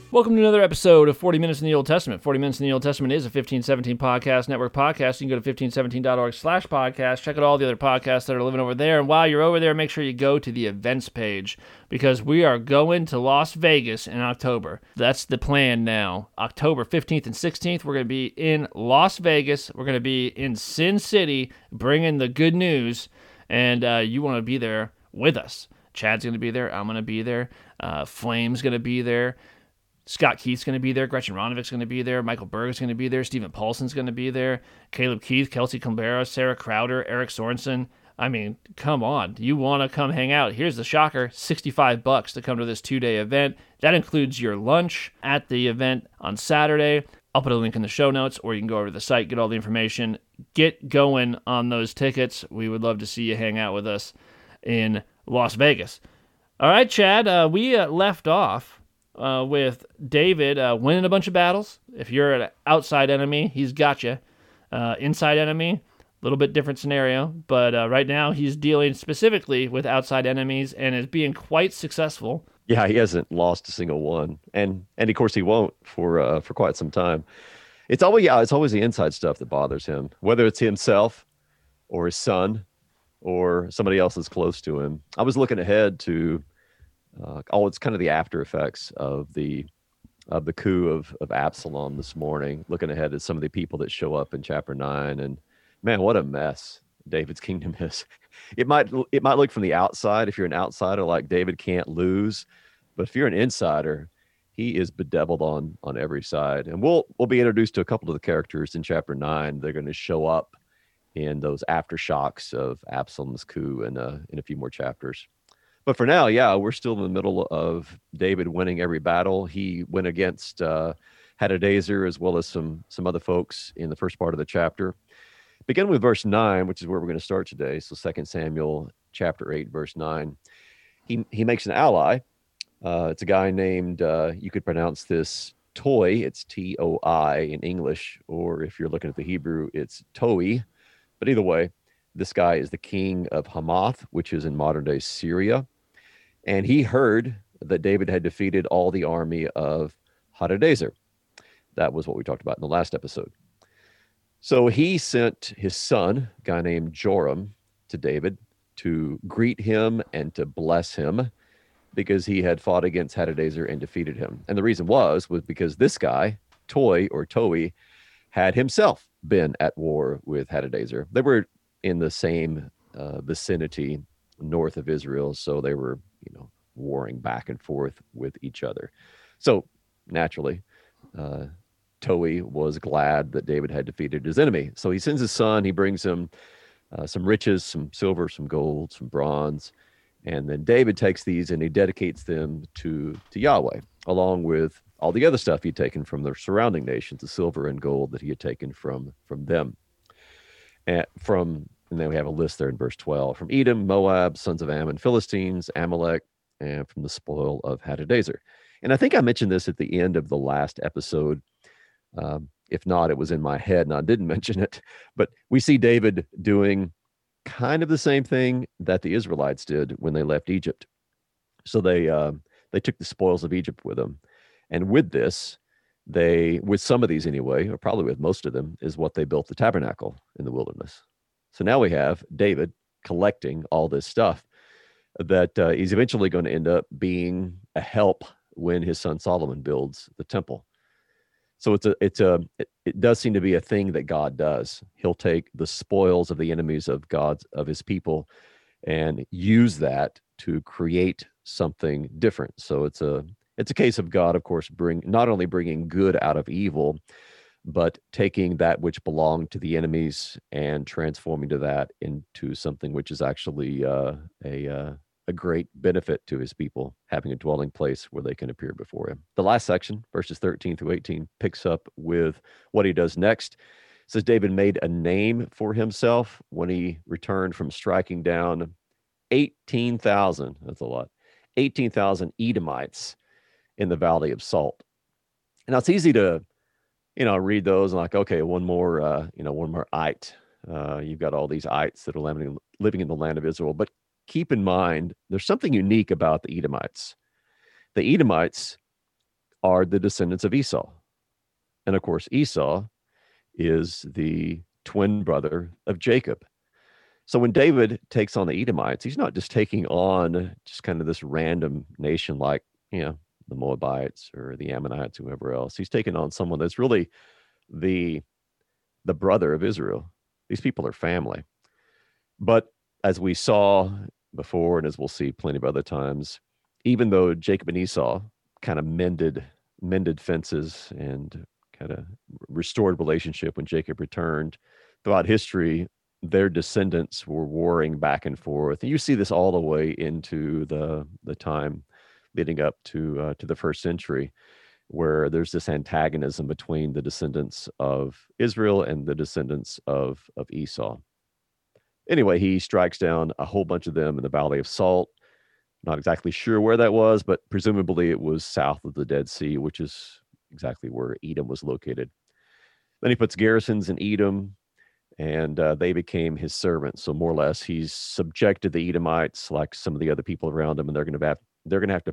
Welcome to another episode of 40 Minutes in the Old Testament. 40 Minutes in the Old Testament is a 1517 Podcast Network podcast. You can go to 1517.org/podcast. Check out all the other podcasts that are living over there. And while you're over there, make sure you go to the events page because we are going to Las Vegas in October. That's the plan now. October 15th and 16th, we're going to be in Las Vegas. We're going to be in Sin City bringing the good news. And you want to be there with us. Chad's going to be there. I'm going to be there. Flame's going to be there. Scott Keith's going to be there. Gretchen Ronovic's going to be there. Michael Berg is going to be there. Stephen Paulson's going to be there. Caleb Keith, Kelsey Cumbera, Sarah Crowder, Eric Sorensen. I mean, come on. You want to come hang out. Here's the shocker, $65 to come to this 2-day event. That includes your lunch at the event on Saturday. I'll put a link in the show notes, or you can go over to the site, get all the information. Get going on those tickets. We would love to see you hang out with us in Las Vegas. All right, Chad, we left off with David winning a bunch of battles. If you're an outside enemy, he's got you. Inside enemy, a little bit different scenario. But right now, he's dealing specifically with outside enemies and is being quite successful. Yeah, he hasn't lost a single one, and of course he won't for quite some time. It's always the inside stuff that bothers him, whether it's himself or his son or somebody else that's close to him. I was looking ahead to it's kind of the after effects of the coup of Absalom this morning, looking ahead at some of the people that show up in chapter 9, and man, what a mess David's kingdom is. It might look from the outside, if you're an outsider, like David can't lose, but if you're an insider, he is bedeviled on every side. And we'll be introduced to a couple of the characters in chapter 9. They're going to show up in those aftershocks of Absalom's coup in a few more chapters. But for now, yeah, we're still in the middle of David winning every battle. He went against Hadadezer as well as some other folks in the first part of the chapter. Begin with verse 9, which is where we're going to start today. So 2 Samuel chapter 8, verse 9. He makes an ally. It's a guy named, you could pronounce this Toi. It's T-O-I in English, or if you're looking at the Hebrew, it's Toi. But either way, this guy is the king of Hamath, which is in modern-day Syria. And he heard that David had defeated all the army of Hadadezer. That was what we talked about in the last episode. So he sent his son, a guy named Joram, to David to greet him and to bless him because he had fought against Hadadezer and defeated him. And the reason was because this guy, Toi, had himself been at war with Hadadezer. They were in the same vicinity north of Israel, so they were, warring back and forth with each other. So naturally, Toi was glad that David had defeated his enemy. So he sends his son. He brings him some riches, some silver, some gold, some bronze, and then David takes these and he dedicates them to Yahweh, along with all the other stuff he'd taken from the surrounding nations, the silver and gold that he had taken from them. And then we have a list there in verse 12, from Edom, Moab, sons of Ammon, Philistines, Amalek, and from the spoil of Hadadezer. And I think I mentioned this at the end of the last episode. If not, it was in my head and I didn't mention it. But we see David doing kind of the same thing that the Israelites did when they left Egypt. So they took the spoils of Egypt with them. And with this, with some of these anyway, or probably with most of them, is what they built the tabernacle in the wilderness. So now we have David collecting all this stuff that he's eventually going to end up being a help when his son Solomon builds the temple. So it does seem to be a thing that God does. He'll take the spoils of the enemies of his people and use that to create something different. So it's a case of God, of course, not only bringing good out of evil, but taking that which belonged to the enemies and transforming that into something which is actually a great benefit to his people, having a dwelling place where they can appear before him. The last section, verses 13 through 18, picks up with what he does next. It says David made a name for himself when he returned from striking down 18,000, that's a lot, 18,000 Edomites in the Valley of Salt. And now it's easy to, read those and like, okay, one more ite. You've got all these ites that are living in the land of Israel. But keep in mind, there's something unique about the Edomites. The Edomites are the descendants of Esau. And of course, Esau is the twin brother of Jacob. So when David takes on the Edomites, he's not just taking on just kind of this random nation like, the Moabites or the Ammonites, whoever else. He's taking on someone that's really the brother of Israel. These people are family. But as we saw before, and as we'll see plenty of other times, even though Jacob and Esau kind of mended fences and kind of restored relationship when Jacob returned, throughout history, their descendants were warring back and forth. And you see this all the way into the time leading up to the first century, where there's this antagonism between the descendants of Israel and the descendants of Esau. Anyway, he strikes down a whole bunch of them in the Valley of Salt. Not exactly sure where that was, but presumably it was south of the Dead Sea, which is exactly where Edom was located. Then he puts garrisons in Edom, and they became his servants. So more or less, he's subjected the Edomites like some of the other people around him, and they're going to have to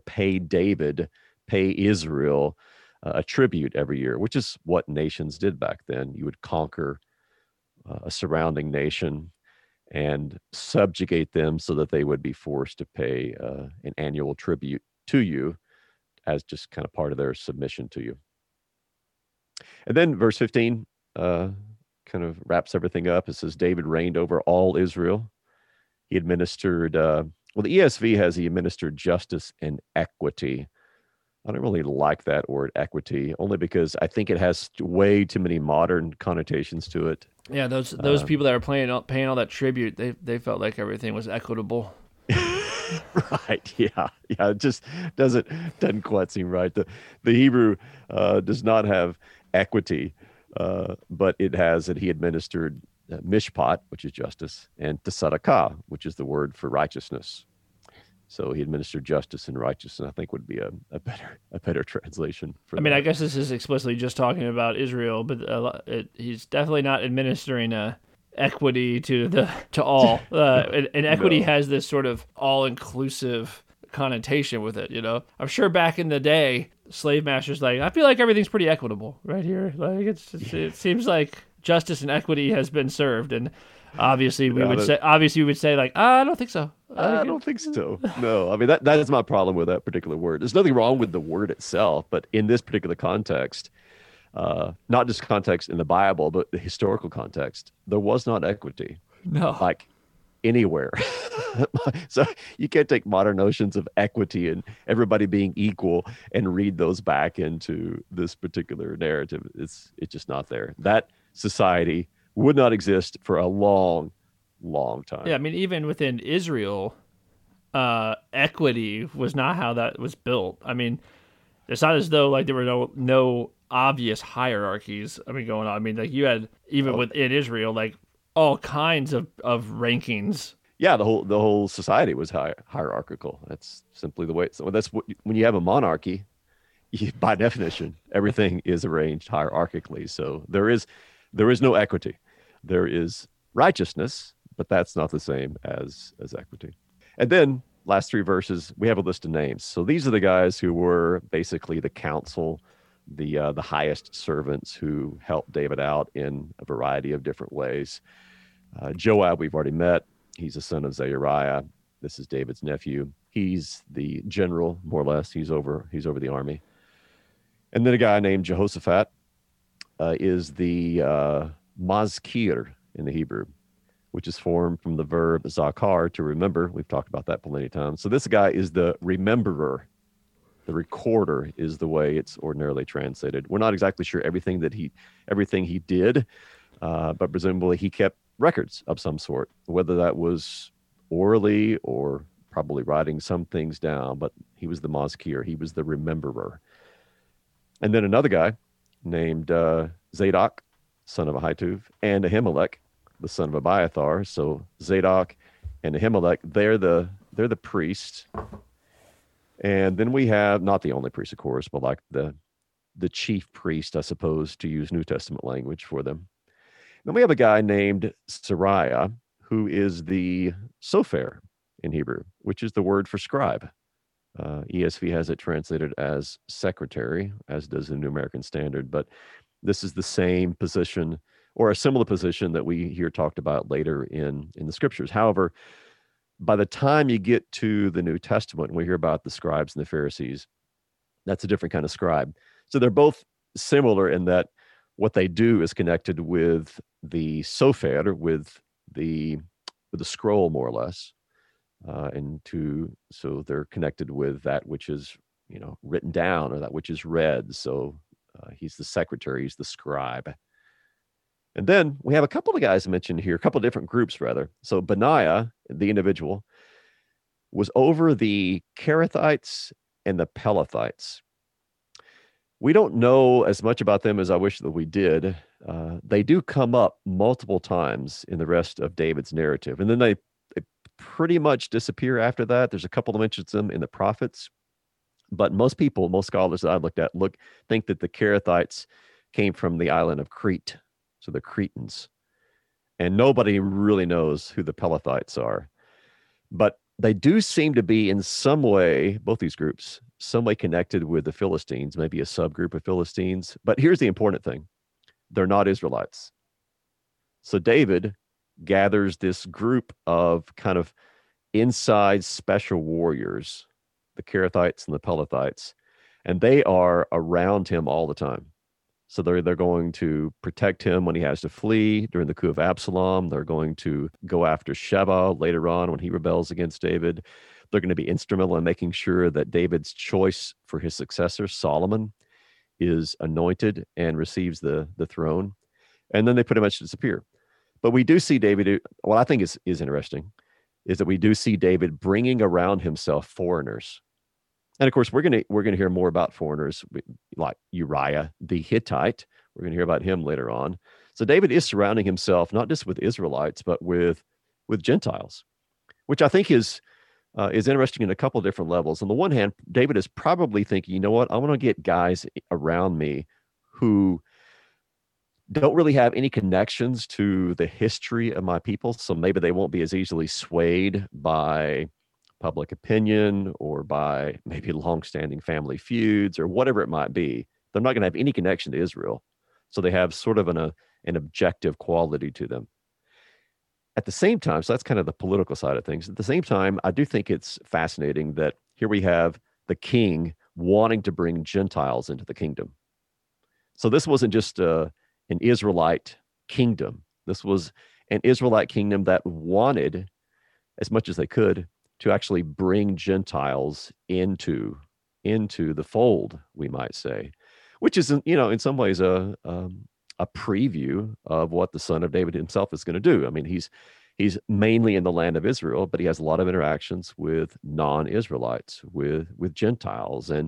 pay Israel a tribute every year, which is what nations did back then. You would conquer a surrounding nation and subjugate them so that they would be forced to pay an annual tribute to you as just kind of part of their submission to you. And then verse 15 kind of wraps everything up. It says, David reigned over all Israel. He administered, the ESV has he administered justice and equity. I don't really like that word equity, only because I think it has way too many modern connotations to it. Yeah, those people that are paying all that tribute, they felt like everything was equitable. Right. Yeah. It just doesn't quite seem right. The Hebrew does not have equity, but it has that he administered mishpat, which is justice, and tzedakah, which is the word for righteousness. So he administered justice and righteousness, I think would be a better translation for that. I guess this is explicitly just talking about Israel, but he's definitely not administering equity to all. And equity has this sort of all-inclusive connotation with it, I'm sure back in the day, slave masters I feel like everything's pretty equitable right here. Like it seems like justice and equity has been served, and obviously we would say I don't think so. I don't think so. No, that is my problem with that particular word. There's nothing wrong with the word itself, but in this particular context, not just context in the Bible, but the historical context, there was not equity. No. Like anywhere. So you can't take modern notions of equity and everybody being equal and read those back into this particular narrative. It's just not there. That society would not exist for a long time. Yeah, even within Israel, equity was not how that was built. It's not as though there were no obvious hierarchies. Going on. You had within Israel all kinds of rankings. Yeah, the whole society was hierarchical. That's simply the way. So that's when you have a monarchy, by definition, everything is arranged hierarchically. So there is no equity. There is righteousness, but that's not the same as equity. And then last three verses, we have a list of names. So these are the guys who were basically the council, the highest servants who helped David out in a variety of different ways. Joab, we've already met. He's the son of Zeruiah. This is David's nephew. He's the general, more or less. He's over the army. And then a guy named Jehoshaphat is the mazkir in the Hebrew, which is formed from the verb zakar, to remember. We've talked about that plenty of times. So this guy is the rememberer. The recorder is the way it's ordinarily translated. We're not exactly sure everything he did, but presumably he kept records of some sort, whether that was orally or probably writing some things down, but he was the mazkir. He was the rememberer. And then another guy named Zadok, son of Ahituv, and Ahimelech, the son of Abiathar. So Zadok and Ahimelech, they're the priests. And then we have, not the only priest, of course, but the chief priest, I suppose, to use New Testament language for them. Then we have a guy named Sariah, who is the sofer in Hebrew, which is the word for scribe. ESV has it translated as secretary, as does the New American Standard. But this is the same position or a similar position that we hear talked about later in the scriptures. However, by the time you get to the New Testament, and we hear about the scribes and the Pharisees, that's a different kind of scribe. So they're both similar in that what they do is connected with the Sofer, with the scroll, more or less, so they're connected with that which is written down or that which is read. So he's the secretary, he's the scribe. And then we have a couple of guys mentioned here, a couple of different groups rather. So Benaiah, the individual, was over the Kerethites and the Pelethites. We don't know as much about them as I wish that we did. They do come up multiple times in the rest of David's narrative, and then they pretty much disappear after that. There's a couple of mentions of them in the prophets, but most scholars that I've looked at think that the Kerethites came from the island of Crete, so the Cretans, and nobody really knows who the Pelethites are. But they do seem to be in some way, both these groups, some way connected with the Philistines, maybe a subgroup of Philistines. But here's the important thing. They're not Israelites. So David gathers this group of kind of inside special warriors, the Kerethites and the Pelethites, and they are around him all the time. So they're going to protect him when he has to flee during the coup of Absalom. They're going to go after Sheba later on when he rebels against David. They're going to be instrumental in making sure that David's choice for his successor, Solomon, is anointed and receives the throne. And then they pretty much disappear. But we do see David, what I think is interesting, is that we do see David bringing around himself foreigners. And of course, we're going to hear more about foreigners like Uriah the Hittite. We're going to hear about him later on. So David is surrounding himself not just with Israelites, but with Gentiles, which I think is interesting in a couple of different levels. On the one hand, David is probably thinking, you know what, I want to get guys around me who don't really have any connections to the history of my people, so maybe they won't be as easily swayed by public opinion or by maybe longstanding family feuds or whatever it might be. They're not going to have any connection to Israel, so they have sort of an objective quality to them. At the same time, so that's kind of the political side of things. At the same time, I do think it's fascinating that here we have the king wanting to bring Gentiles into the kingdom. So this wasn't just an Israelite kingdom. This was an Israelite kingdom that wanted, as much as they could, to actually bring Gentiles into the fold, we might say, which is, in some ways a preview of what the Son of David himself is going to do. I mean, he's mainly in the land of Israel, but he has a lot of interactions with non-Israelites, with Gentiles. And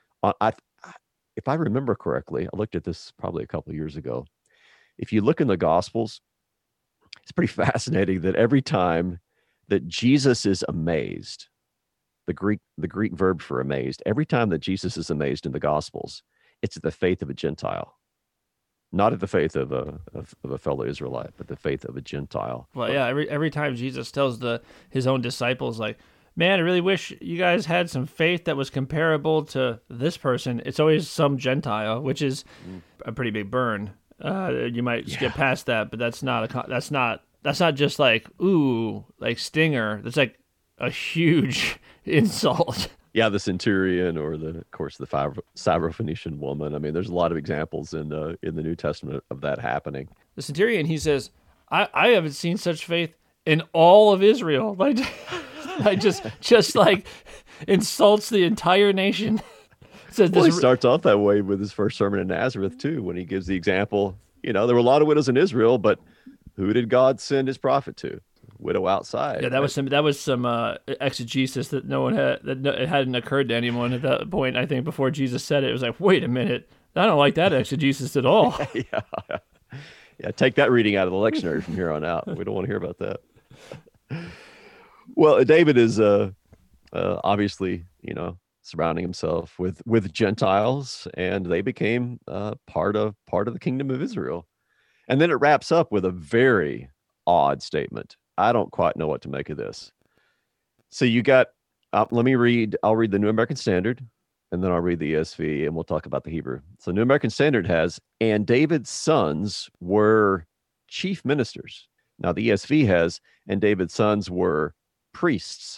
if I remember correctly, I looked at this probably a couple of years ago. If you look in the Gospels, it's pretty fascinating that every time that Jesus is amazed, the Greek verb for amazed, every time that Jesus is amazed in the Gospels, it's at the faith of a Gentile, not at the faith of a fellow Israelite, but the faith of a Gentile. Well, yeah, every time Jesus tells his own disciples, like, man, I really wish you guys had some faith that was comparable to this person, it's always some Gentile, which is a pretty big burn. You might skip past that, but that's not just like, ooh, like stinger. That's like a huge insult. Yeah, the centurion, or of course the Syrophoenician woman. I mean, there's a lot of examples in the New Testament of that happening. The centurion, he says, I haven't seen such faith in all of Israel. Like, I just like insults the entire nation. He starts off that way with his first sermon in Nazareth too, when he gives the example. There were a lot of widows in Israel, but who did God send his prophet to? Widow outside. Yeah, that was some exegesis that it hadn't occurred to anyone at that point. I think before Jesus said it, it was like, wait a minute, I don't like that exegesis at all. Yeah. Take that reading out of the lectionary from here on out. We don't want to hear about that. Well, David is obviously, surrounding himself with Gentiles, and they became part of the kingdom of Israel. And then it wraps up with a very odd statement. I don't quite know what to make of this. So you got Let me read. I'll read the New American Standard, and then I'll read the ESV, and we'll talk about the Hebrew. So, New American Standard has, and David's sons were chief ministers. Now, the ESV has, and David's sons were priests.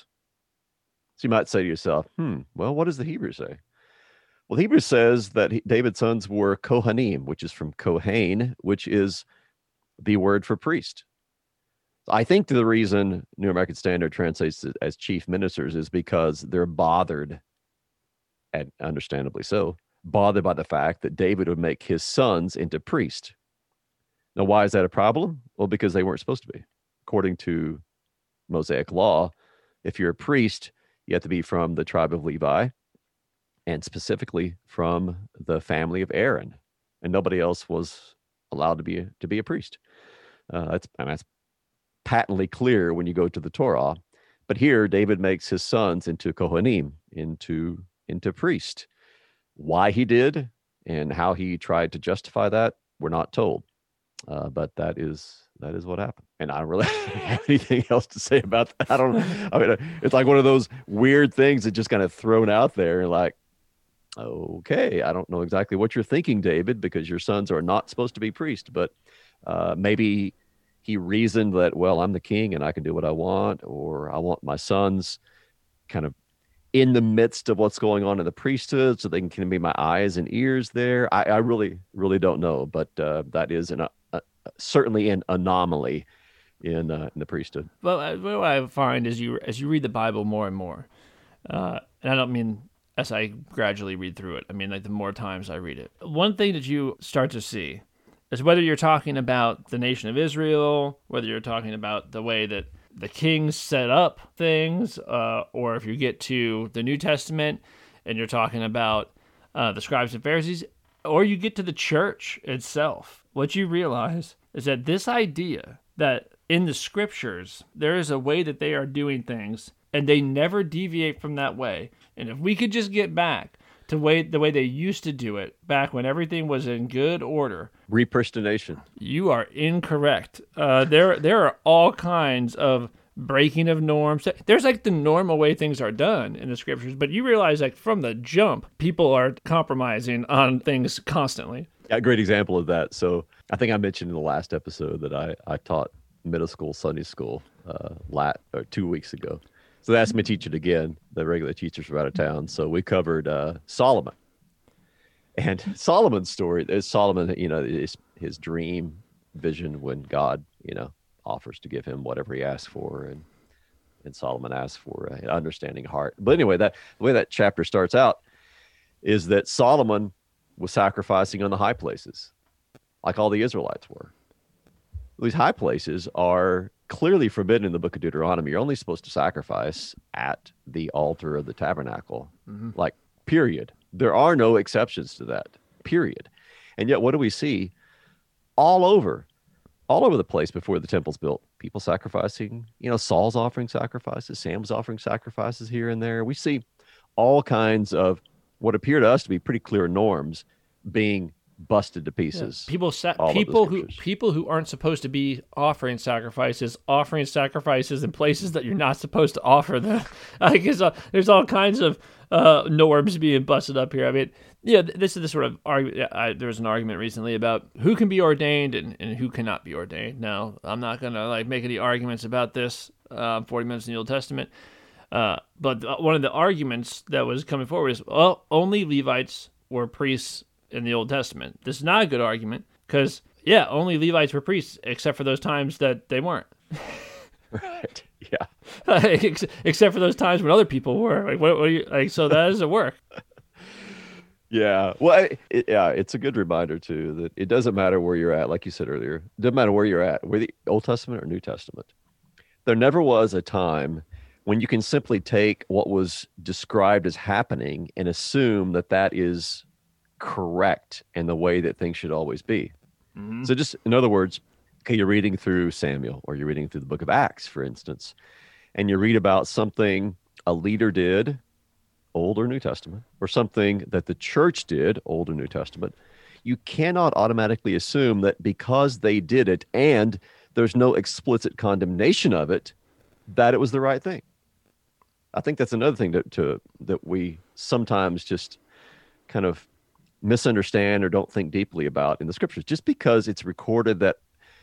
So you might say to yourself, well, what does the Hebrew say? Well, the Hebrew says that David's sons were Kohanim, which is from Kohen, which is the word for priest. I think the reason New American Standard translates it as chief ministers is because they're bothered, and understandably so, bothered by the fact that David would make his sons into priests. Now, why is that a problem? Well, because they weren't supposed to be. According to Mosaic law, if you're a priest, you have to be from the tribe of Levi, and specifically from the family of Aaron, and nobody else was allowed to be a priest. That's patently clear when you go to the Torah. But here, David makes his sons into Kohanim, into priest. Why he did and how he tried to justify that, we're not told. But that is what happened. And I don't really have anything else to say about that. I mean, it's like one of those weird things that just kind of thrown out there, like, okay, I don't know exactly what you're thinking, David, because your sons are not supposed to be priests, but maybe he reasoned that, well, I'm the king and I can do what I want, or I want my sons kind of in the midst of what's going on in the priesthood so they can be my eyes and ears there. I really, really don't know, but that is certainly an anomaly in the priesthood. Well, what I find is as you read the Bible more and more, and I don't mean as I gradually read through it, I mean like the more times I read it, one thing that you start to see is whether you're talking about the nation of Israel, whether you're talking about the way that the kings set up things, or if you get to the New Testament and you're talking about the scribes and Pharisees, or you get to the church itself, what you realize is that this idea that in the scriptures, there is a way that they are doing things and they never deviate from that way. And if we could just get back to the way they used to do it back when everything was in good order. Repristination. You are incorrect. There are all kinds of breaking of norms. There's like the normal way things are done in the scriptures, but you realize like from the jump, people are compromising on things constantly. A great example of that. So I think I mentioned in the last episode that I taught middle school Sunday school 2 weeks ago. So they asked me to teach it again. The regular teachers were out of town. So we covered Solomon. And Solomon's story is Solomon, his dream vision when God, offers to give him whatever he asks for. And Solomon asks for an understanding heart. But anyway, the way that chapter starts out is that Solomon was sacrificing on the high places, like all the Israelites were. These high places are clearly forbidden in the book of Deuteronomy. You're only supposed to sacrifice at the altar of the tabernacle, like, period. There are no exceptions to that, period. And yet, what do we see? All over the place before the temple's built, people sacrificing, Saul's offering sacrifices, Sam's offering sacrifices here and there. We see all kinds of what appear to us to be pretty clear norms being busted to pieces. Yeah. People who aren't supposed to be offering sacrifices in places that you're not supposed to offer them. I guess there's all kinds of norms being busted up here. I mean, this is the sort of argument. There was an argument recently about who can be ordained and who cannot be ordained. Now, I'm not going to make any arguments about this. 40 minutes in the Old Testament. But one of the arguments that was coming forward is, well, only Levites were priests in the Old Testament. This is not a good argument because, only Levites were priests except for those times that they weren't. Right. Yeah. Except for those times when other people were. Like, what do you so that doesn't work. Yeah. Well, it's a good reminder too that it doesn't matter where you're at. Like you said earlier, it doesn't matter where you're at, whether Old Testament or New Testament. There never was a time when you can simply take what was described as happening and assume that that is correct and the way that things should always be. Mm-hmm. So just, in other words, okay, you're reading through Samuel or you're reading through the book of Acts, for instance, and you read about something a leader did, Old or New Testament, or something that the church did, Old or New Testament. You cannot automatically assume that because they did it and there's no explicit condemnation of it, that it was the right thing. I think that's another thing that we sometimes just kind of misunderstand or don't think deeply about in the scriptures. Just because it's recorded that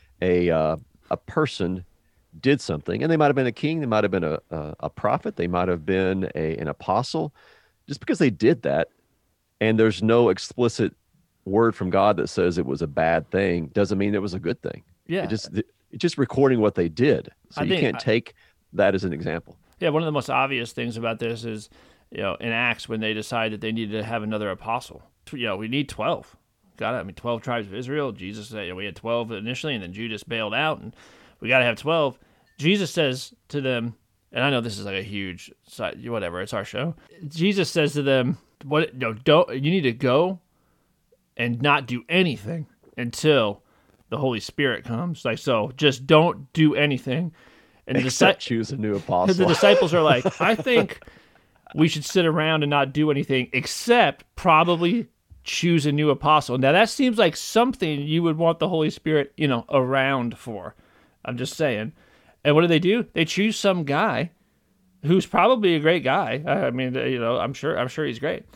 a person did something, and they might have been a king, they might have been a prophet, they might have been an apostle, just because they did that, and there's no explicit word from God that says it was a bad thing, doesn't mean it was a good thing. Yeah. It's just recording what they did. So you can't take that as an example. Yeah, one of the most obvious things about this is, in Acts when they decided they needed to have another apostle. We need 12. 12 tribes of Israel. Jesus said we had 12 initially, and then Judas bailed out, and we got to have 12. Jesus says to them, and I know this is like a huge side, whatever, it's our show. Jesus says to them, you need to go and not do anything until the Holy Spirit comes. So just don't do anything. And choose a new apostle. The disciples are like, I think we should sit around and not do anything except probably choose a new apostle. Now that seems like something you would want the Holy Spirit, around for. I'm just saying. And what do? They choose some guy who's probably a great guy. I mean, I'm sure he's great.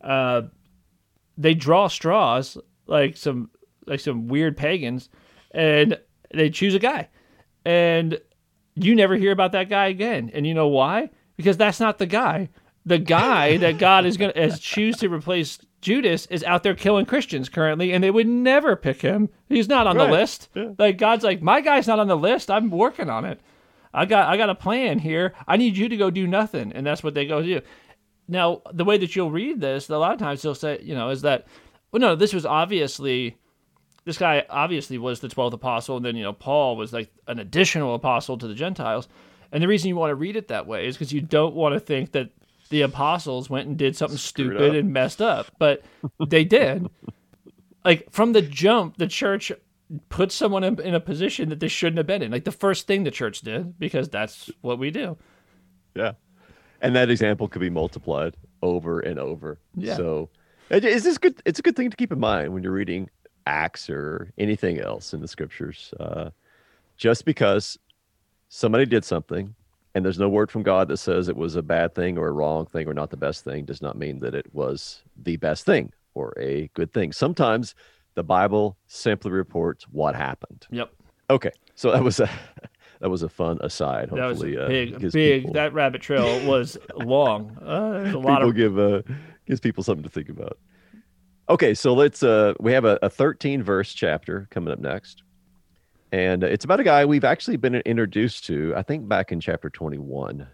They draw straws like some weird pagans, and they choose a guy. And you never hear about that guy again. And you know why? Because that's not the guy. The guy that God is going to choose to replace Judas is out there killing Christians currently, and they would never pick him. He's not on the list. Yeah. Like God's like, my guy's not on the list. I'm working on it. I got a plan here. I need you to go do nothing, and that's what they go do. Now, the way that you'll read this, a lot of times they'll say, is that, well, no, this guy obviously was the 12th apostle, and then, Paul was like an additional apostle to the Gentiles. And the reason you want to read it that way is because you don't want to think that the apostles went and did something stupid and messed up. But they did. Like, from the jump, the church put someone in a position that they shouldn't have been in. Like, the first thing the church did, because that's what we do. Yeah. And that example could be multiplied over and over. Yeah. So it's a good thing to keep in mind when you're reading Acts or anything else in the scriptures. Just because somebody did something and there's no word from God that says it was a bad thing or a wrong thing or not the best thing does not mean that it was the best thing or a good thing. Sometimes the Bible simply reports what happened. Yep. Okay. So that was a fun aside. Hopefully, that was big. That rabbit trail was long. There's a lot gives people something to think about. Okay, so let's. We have a 13-verse chapter coming up next, and it's about a guy we've actually been introduced to. I think back in chapter 21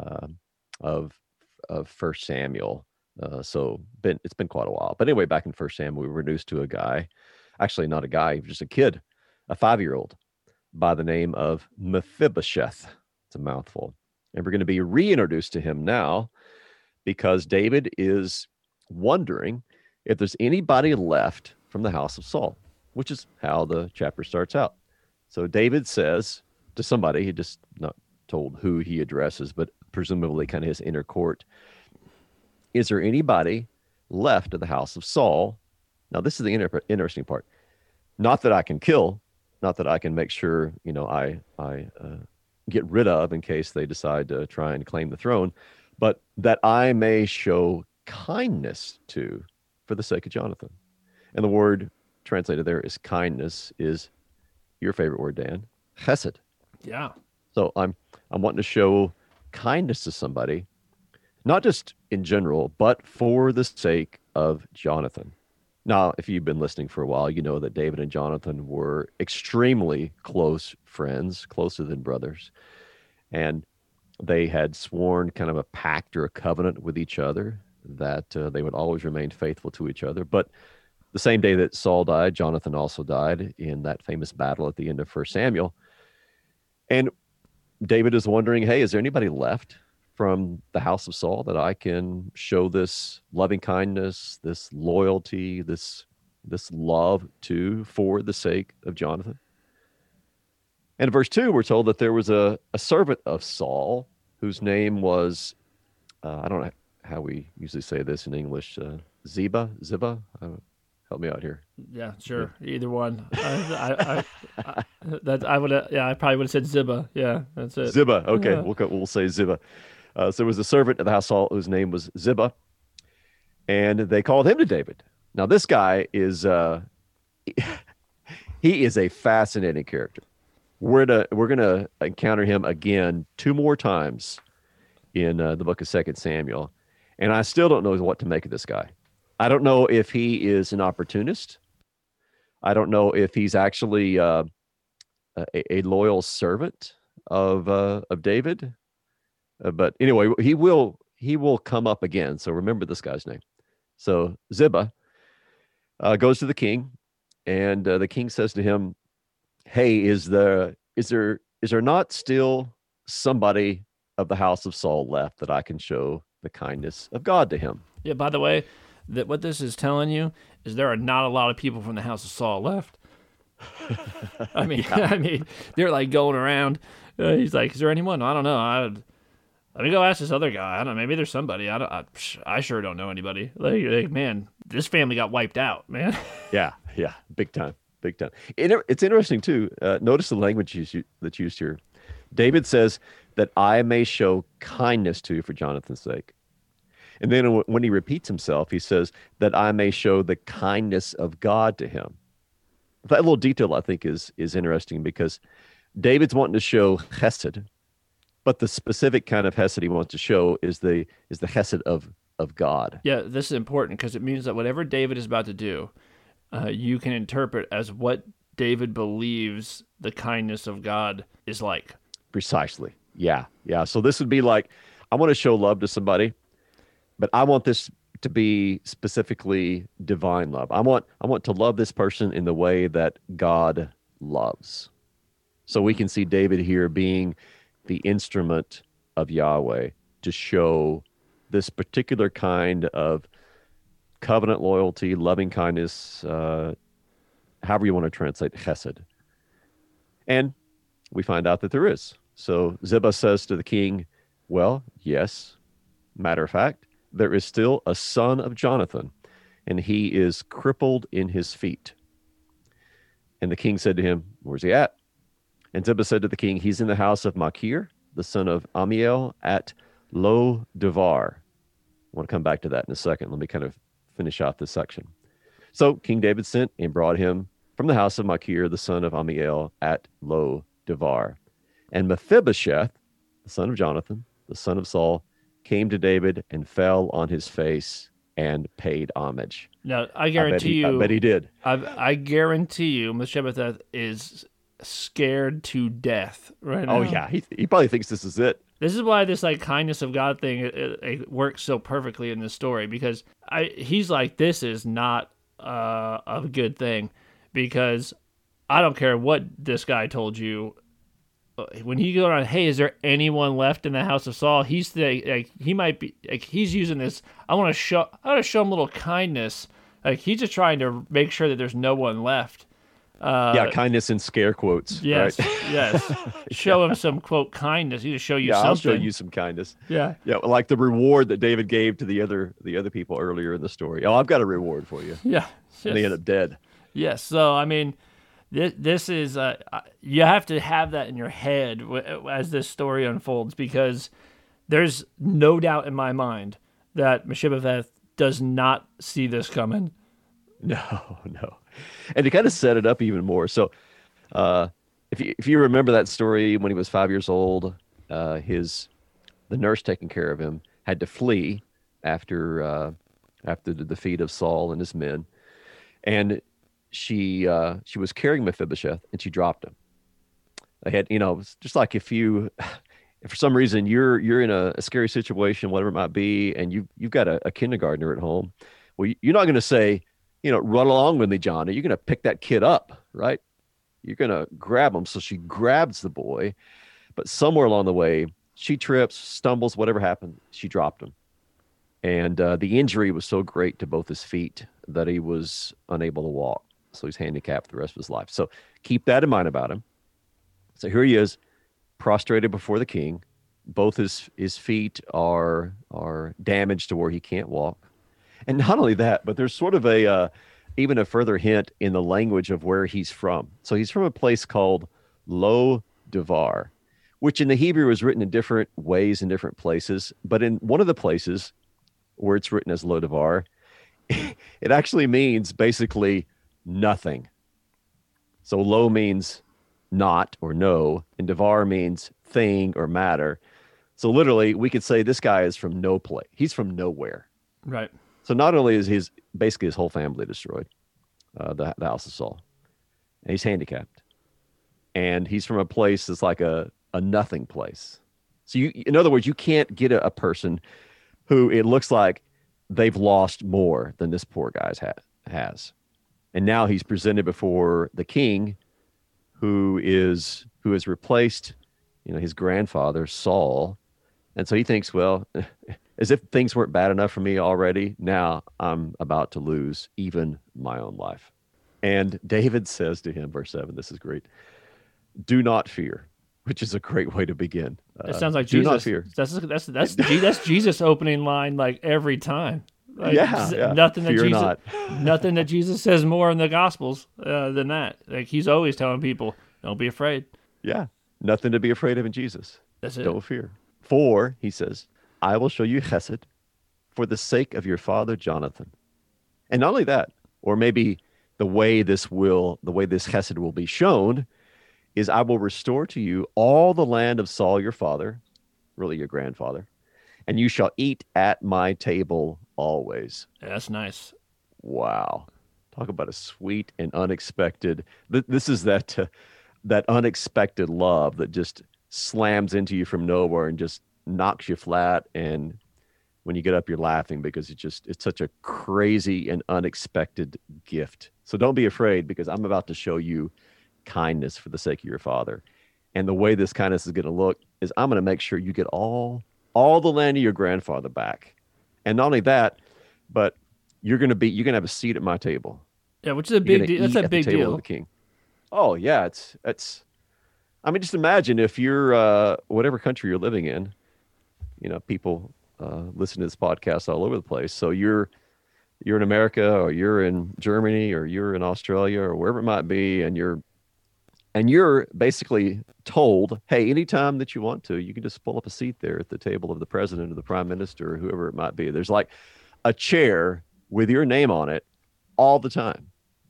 of 1 Samuel. So it's been quite a while. But anyway, back in 1 Samuel, we were introduced to a guy. Actually, not a guy, just a kid, a 5-year-old, by the name of Mephibosheth. It's a mouthful. And we're going to be reintroduced to him now because David is wondering if there's anybody left from the house of Saul, which is how the chapter starts out. So David says to somebody, he just not told who he addresses, but presumably kind of his inner court, is there anybody left of the house of Saul? Now, this is the interesting part. Not that I can kill, not that I can make sure, I get rid of in case they decide to try and claim the throne, but that I may show kindness to for the sake of Jonathan. And the word translated there is kindness, is your favorite word, Dan, chesed. Yeah. So I'm wanting to show kindness to somebody, not just in general, but for the sake of Jonathan. Now, if you've been listening for a while, you know that David and Jonathan were extremely close friends, closer than brothers. And they had sworn kind of a pact or a covenant with each other that they would always remain faithful to each other. But the same day that Saul died, Jonathan also died in that famous battle at the end of 1 Samuel. And David is wondering, hey, is there anybody left from the house of Saul that I can show this loving kindness, this loyalty, this love to for the sake of Jonathan? And in verse 2, we're told that there was a servant of Saul whose name was, I don't know how we usually say this in English, Ziba? Help me out here. Yeah, sure. Either one. I probably would have said Ziba. Yeah, that's it. Ziba. Okay, we'll say Ziba. So there was a servant of the house of Saul whose name was Ziba, and they called him to David. Now this guy is he is a fascinating character. We're gonna encounter him again 2 more times in the book of 2 Samuel, and I still don't know what to make of this guy. I don't know if he is an opportunist. I don't know if he's actually a loyal servant of David. But anyway, he will come up again. So remember this guy's name. So Ziba goes to the king, and the king says to him, "Hey, is there not still somebody of the house of Saul left that I can show the kindness of God to him?" Yeah, by the way, that what this is telling you is there are not a lot of people from the house of Saul left. I mean, I mean, they're like going around. He's like, "Is there anyone? I don't know. Let me go ask this other guy. I don't know. Maybe there's somebody. I sure don't know anybody. Like, man, this family got wiped out, man." Yeah, big time. It's interesting too. Notice the language that's used here. David says that I may show kindness to you for Jonathan's sake. And then when he repeats himself, he says that I may show the kindness of God to him. That little detail, I think, is interesting because David's wanting to show chesed, but the specific kind of chesed he wants to show is the chesed of God. Yeah, this is important because it means that whatever David is about to do, you can interpret as what David believes the kindness of God is like. Precisely. Yeah. So this would be like, I want to show love to somebody, but I want this to be specifically divine love. I want to love this person in the way that God loves. So we can see David here being the instrument of Yahweh to show this particular kind of covenant loyalty, loving kindness, however you want to translate chesed. And we find out that there is. So Ziba says to the king, "Well, yes, matter of fact, there is still a son of Jonathan, and he is crippled in his feet." And the king said to him, "Where's he at?" And Ziba said to the king, "He's in the house of Machir, the son of Amiel, at Lo Devar." I want to come back to that in a second. Let me kind of finish off this section. So King David sent and brought him from the house of Machir, the son of Amiel, at Lo Devar. And Mephibosheth, the son of Jonathan, the son of Saul, came to David and fell on his face and paid homage. Now, I guarantee you. I bet he did. I guarantee you, Mephibosheth is scared to death right now. Oh, yeah. He probably thinks this is it. This is why this like kindness of God thing it works so perfectly in this story, because he's like, this is not a good thing, because I don't care what this guy told you. When he goes on, "Hey, is there anyone left in the house of Saul?" He's like, he might be like, he's using this. I want to show him a little kindness. Like, he's just trying to make sure that there's no one left. Kindness in scare quotes. Yes, right? Yes. Show him some quote kindness. He to show you something. I'll show you some kindness. Yeah, like the reward that David gave to the other people earlier in the story. Oh, I've got a reward for you. Yeah, and they end up dead. Yes. So I mean, this is you have to have that in your head as this story unfolds, because there's no doubt in my mind that Mephibosheth does not see this coming. No. And to kind of set it up even more. So if you remember that story, when he was 5 years old, the nurse taking care of him had to flee after the defeat of Saul and his men. And she was carrying Mephibosheth, and she dropped him. They had, just like if for some reason you're in a scary situation, whatever it might be, and you've got a kindergartner at home, well, you're not going to say, run along with me, Johnny. You're going to pick that kid up, right? You're going to grab him. So she grabs the boy, but somewhere along the way, she trips, stumbles, whatever happened, she dropped him. And the injury was so great to both his feet that he was unable to walk. So he's handicapped for the rest of his life. So keep that in mind about him. So here he is, prostrated before the king. Both his feet are damaged to where he can't walk. And not only that, but there's sort of even a further hint in the language of where he's from. So he's from a place called Lo Devar, which in the Hebrew is written in different ways in different places. But in one of the places where it's written as lo devar, it actually means basically nothing. So lo means not or no, and devar means thing or matter. So literally, we could say this guy is from no place. He's from nowhere. Right. So not only is basically his whole family destroyed, the house of Saul, and he's handicapped, and he's from a place that's like a nothing place. So in other words, you can't get a person who it looks like they've lost more than this poor guy has. And now he's presented before the king, who has replaced, his grandfather Saul. And so he thinks, well, as if things weren't bad enough for me already, now I'm about to lose even my own life. And David says to him, verse 7, this is great, do not fear, which is a great way to begin. It sounds like do Jesus. not fear. That's Jesus' opening line, like every time. Like, yeah. Nothing fear that Jesus, not. nothing that Jesus says more in the Gospels than that. Like he's always telling people, don't be afraid. Yeah, nothing to be afraid of in Jesus. That's it. Don't fear. For, he says, I will show you chesed for the sake of your father Jonathan. And not only that, or maybe the way this chesed will be shown is I will restore to you all the land of Saul your father, really your grandfather, and you shall eat at my table always. Yeah, that's nice. Wow. Talk about a sweet and unexpected. This is that unexpected love that just slams into you from nowhere and just knocks you flat. And when you get up, you're laughing because it's such a crazy and unexpected gift. So don't be afraid, because I'm about to show you kindness for the sake of your father. And the way this kindness is going to look is I'm going to make sure you get all the land of your grandfather back. And not only that, but you're going to have a seat at my table. Yeah, which is a big deal. That's a big deal. Of the king. Oh yeah, it's. I mean, just imagine if you're whatever country you're living in. People listen to this podcast all over the place. So you're in America, or you're in Germany, or you're in Australia, or wherever it might be, and you're basically told, hey, anytime that you want to, you can just pull up a seat there at the table of the president or the prime minister or whoever it might be. There's like a chair with your name on it all the time.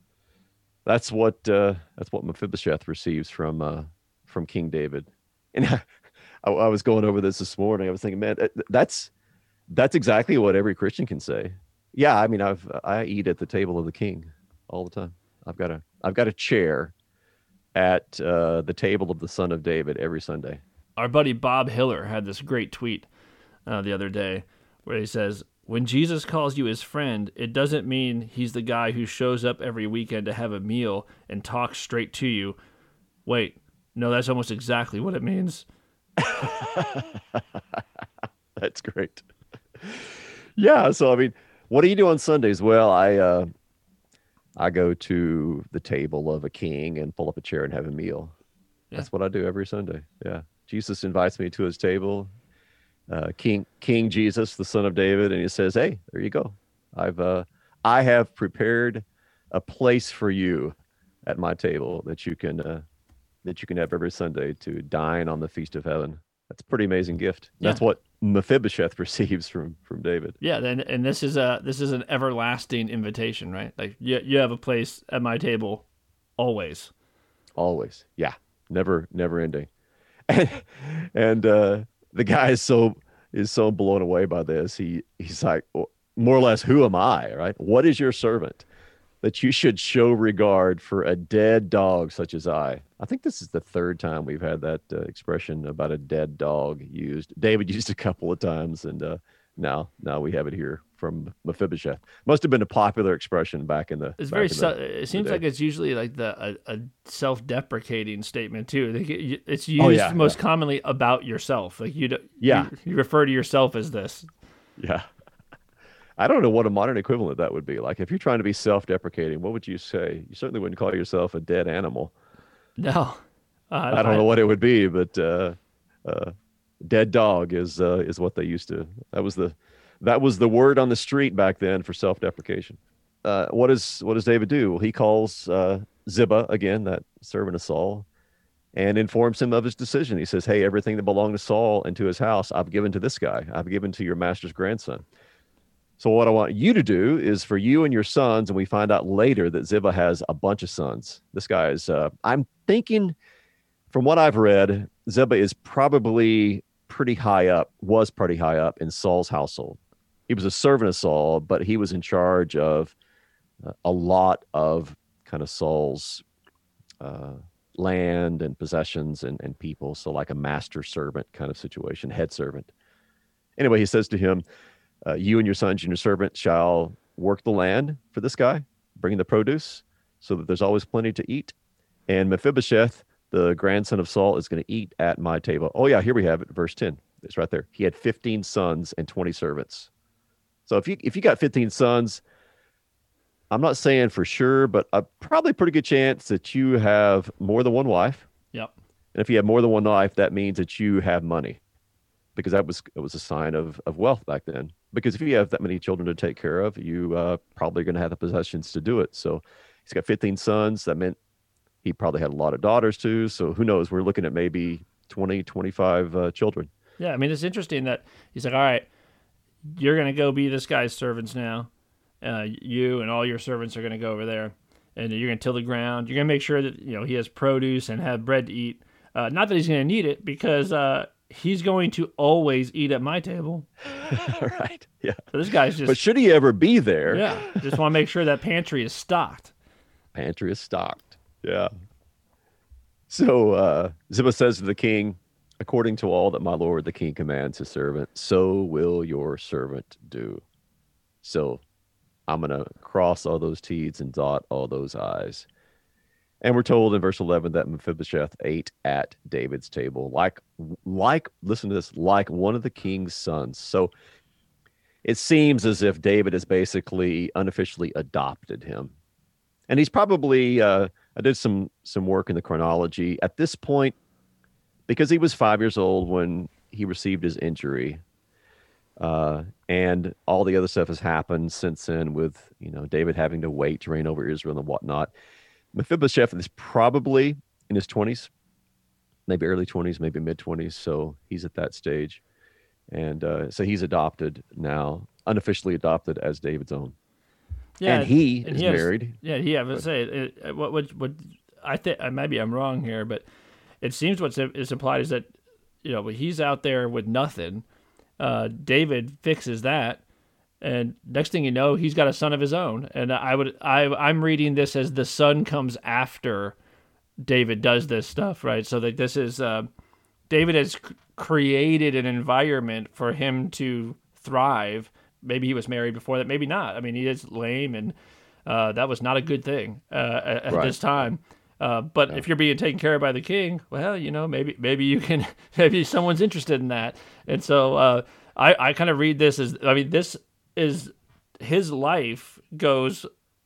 That's what Mephibosheth receives from King David. And I was going over this morning. I was thinking, man, that's exactly what every Christian can say. Yeah, I mean, I eat at the table of the king all the time. I've got a chair at the table of the Son of David every Sunday. Our buddy Bob Hiller had this great tweet the other day where he says, when Jesus calls you his friend, it doesn't mean he's the guy who shows up every weekend to have a meal and talks straight to you. Wait, no, that's almost exactly what it means. That's great. Yeah, so I mean, what do you do on Sundays? Well, I go to the table of a king and pull up a chair and have a meal. Yeah. That's what I do every Sunday. Yeah. Jesus invites me to his table, King Jesus, the Son of David, and he says, hey, there you go. I have prepared a place for you at my table that you can have every Sunday to dine on the feast of heaven. That's a pretty amazing gift. Yeah. That's what Mephibosheth receives from David. Yeah, and this is an everlasting invitation, right? Like you have a place at my table always. Always. Yeah. Never ending. And the guy is so blown away by this. He's like, more or less, who am I, right? What is your servant that you should show regard for a dead dog such as I? I think this is the third time we've had that expression about a dead dog used. David used a couple of times, and now we have it here from Mephibosheth. Must have been a popular expression back in the. It seems like it's usually like a self-deprecating statement too. It's used most commonly about yourself. Like you refer to yourself as this. Yeah. I don't know what a modern equivalent that would be. Like if you're trying to be self-deprecating, what would you say? You certainly wouldn't call yourself a dead animal. No. I don't know what it would be, but dead dog is what they used to. That was the word on the street back then for self-deprecation. What does David do? Well, he calls Ziba, again, that servant of Saul, and informs him of his decision. He says, "Hey, everything that belonged to Saul and to his house, I've given to this guy. I've given to your master's grandson. So what I want you to do is for you and your sons," and we find out later that Ziba has a bunch of sons. This guy is, I'm thinking, from what I've read, Ziba is probably was pretty high up in Saul's household. He was a servant of Saul, but he was in charge of a lot of kind of Saul's land and possessions and people. So like a master servant kind of situation, head servant. Anyway, he says to him, "You and your sons and your servant shall work the land for this guy, bring the produce so that there's always plenty to eat. And Mephibosheth, the grandson of Saul, is going to eat at my table." Oh yeah, here we have it, verse 10. It's right there. He had 15 sons and 20 servants. So if you got 15 sons, I'm not saying for sure, but a probably pretty good chance that you have more than one wife. Yep. And if you have more than one wife, that means that you have money, because it was a sign of wealth back then. Because if you have that many children to take care of, you probably going to have the possessions to do it. So he's got 15 sons. That meant he probably had a lot of daughters too. So who knows? We're looking at maybe 20, 25 children. Yeah, I mean, it's interesting that he's like, all right, you're going to go be this guy's servants now. You and all your servants are going to go over there, and you're going to till the ground. You're going to make sure that he has produce and have bread to eat. Not that he's going to need it, because he's going to always eat at my table. Right. Yeah. So this guy's just. But should he ever be there? Yeah. Just want to make sure that pantry is stocked. Pantry is stocked. Yeah. So Ziba says to the king, "According to all that my lord the king commands his servant, so will your servant do." So I'm going to cross all those T's and dot all those I's. And we're told in verse 11 that Mephibosheth ate at David's table, like, listen to this, like one of the king's sons. So it seems as if David has basically unofficially adopted him. And he's probably, I did some work in the chronology at this point, because he was 5 years old when he received his injury. And all the other stuff has happened since then, with, David having to wait to reign over Israel and whatnot. Mephibosheth is probably in his 20s, maybe early 20s, maybe mid 20s. So he's at that stage. And so he's adopted now, unofficially adopted as David's own. Yeah, and he is married. Yeah, I would say what I think, maybe I'm wrong here, but it seems what is implied is that he's out there with nothing. David fixes that, and next thing you know, he's got a son of his own. And I'm reading this as the son comes after David does this stuff, right? So that this is David has created an environment for him to thrive. Maybe he was married before that, maybe not. I mean, he is lame, and that was not a good thing at this time. But if you're being taken care of by the king, well, maybe you can, maybe someone's interested in that. And so I kind of read this as, this is his life gets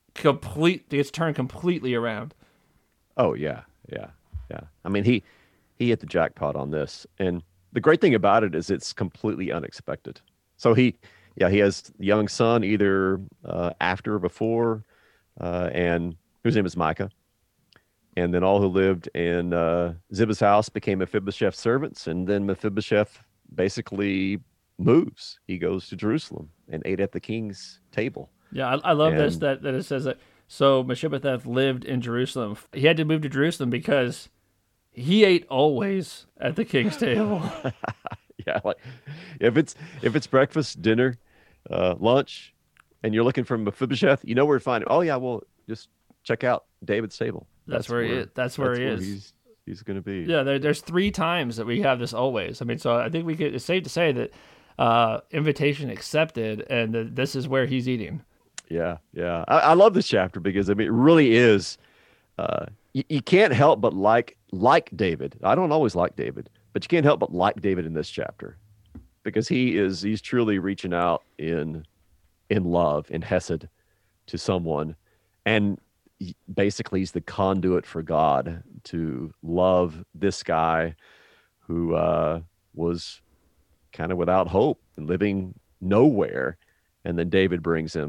turned completely around. Oh yeah. I mean, he hit the jackpot on this, and the great thing about it is it's completely unexpected. So he has a young son either after or before, and whose name is Micah. And then all who lived in Ziba's house became Mephibosheth's servants. And then Mephibosheth basically moves. He goes to Jerusalem and ate at the king's table. Yeah, I love this, that it says that. So Mephibosheth lived in Jerusalem. He had to move to Jerusalem because he ate always at the king's table. Yeah, like if it's breakfast, dinner, lunch, and you're looking for Mephibosheth, you know where to find him. Oh yeah, well, just check out David's table. That's where he is. That's where he is. He's going to be. Yeah, there's 3 times that we have this always. I mean, so I think it's safe to say that invitation accepted, and this is where he's eating. Yeah. I love this chapter because, it really is. You can't help but like David. I don't always like David, but you can't help but like David in this chapter, because he's truly reaching out in love, in hesed, to someone, and basically he's the conduit for God to love this guy who was kind of without hope and living nowhere, and then David brings him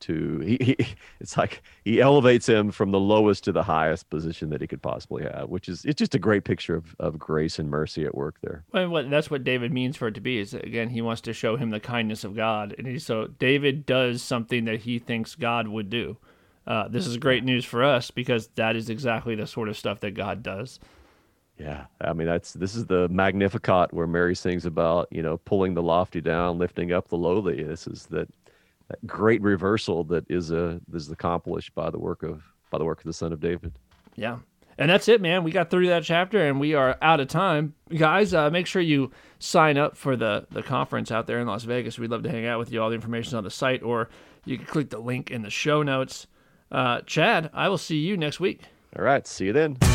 to it's like he elevates him from the lowest to the highest position that he could possibly have, which is it's just a great picture of grace and mercy at work there. Well, that's what David means for it to be. Is again, he wants to show him the kindness of God, and so David does something that he thinks God would do. This is great news for us because that is exactly the sort of stuff that God does. Yeah, I mean this is the Magnificat where Mary sings about pulling the lofty down, lifting up the lowly. This is that great reversal that is accomplished by the work of the Son of David. Yeah. And that's it, man. We got through that chapter, and we are out of time. Guys, make sure you sign up for the conference out there in Las Vegas. We'd love to hang out with you. All the information is on the site, or you can click the link in the show notes. Chad, I will see you next week. All right. See you then.